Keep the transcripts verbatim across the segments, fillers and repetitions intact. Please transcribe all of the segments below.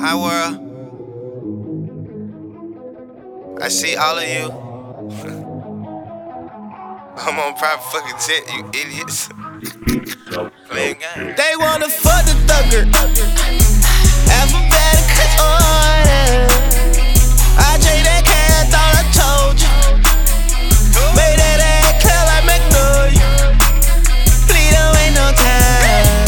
Hi world, I see all of you. I'm on private fucking jet, you idiots. Playing game. They wanna fuck the thugger. Alphabetical order. I trade that cash, thought I told you. Made that ass clear like Magnolia. Please don't waste no time.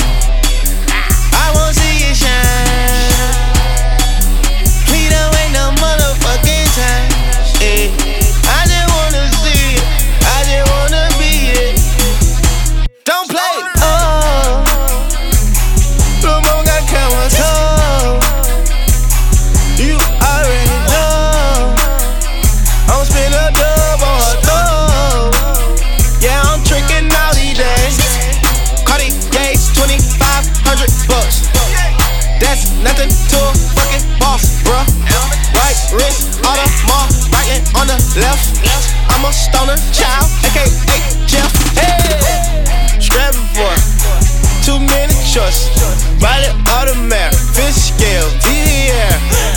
I won't see you shine. Please don't waste no motherfucking time. Eh. I just wanna see it. I just wanna be it. Don't play. Oh, Lil' Mama got cameras. Oh, you already know. I'm spin a dub on her throat. Yeah, I'm tricking all these days. Cartier's twenty-five hundred bucks. That's nothing to a fucking boss, bruh. Right wrist, Audemars, biting on the left. I'm a stoner child, aka Jeff. Hey, strapping boy, too many choices. Body automatic, fish scale, V R.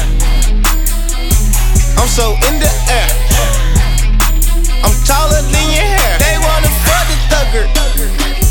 I'm so in the air. I'm taller than your hair. They wanna fuck the thugger.